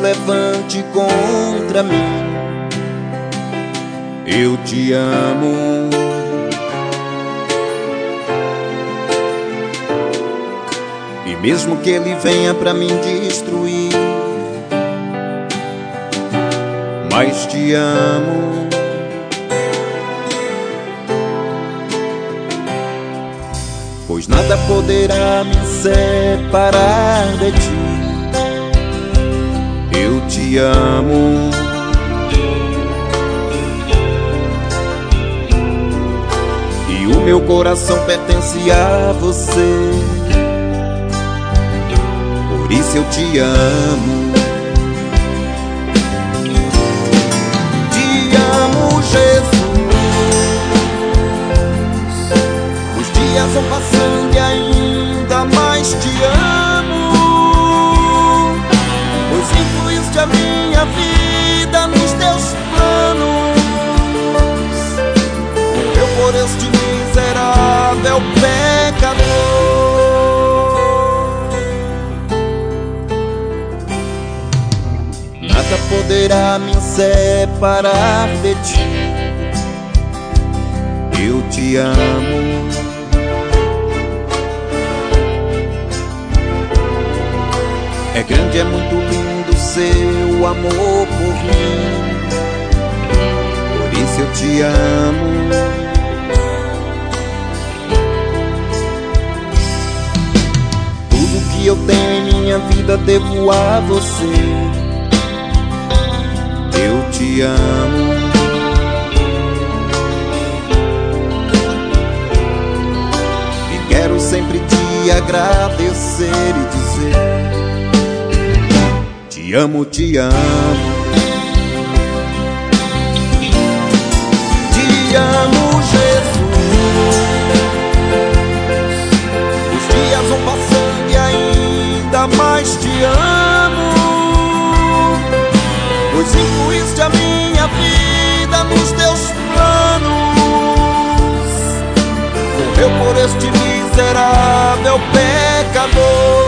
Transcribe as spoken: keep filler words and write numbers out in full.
levante contra mim. Eu te amo. E mesmo que ele venha pra me destruir, mas te amo. Pois nada poderá me separar de ti. Eu te amo. E o meu coração pertence a você. Por isso eu te amo. Te amo, Jesus. Os dias vão passando e ainda mais te amo. Pois incluíste a minha vida nos teus planos. Morreu por este miserável pecador. Nada poderá me separar de ti. Eu te amo. É grande, é muito lindo seu amor por mim. Por isso eu te amo. Tudo que eu tenho em minha vida devo a você. Eu te amo. E quero sempre te agradecer e dizer: te amo, te amo. Te amo, Jesus. Os dias vão passando e ainda mais te amo. Pois incluíste a minha vida nos teus planos. Morreu por este miserável pecador.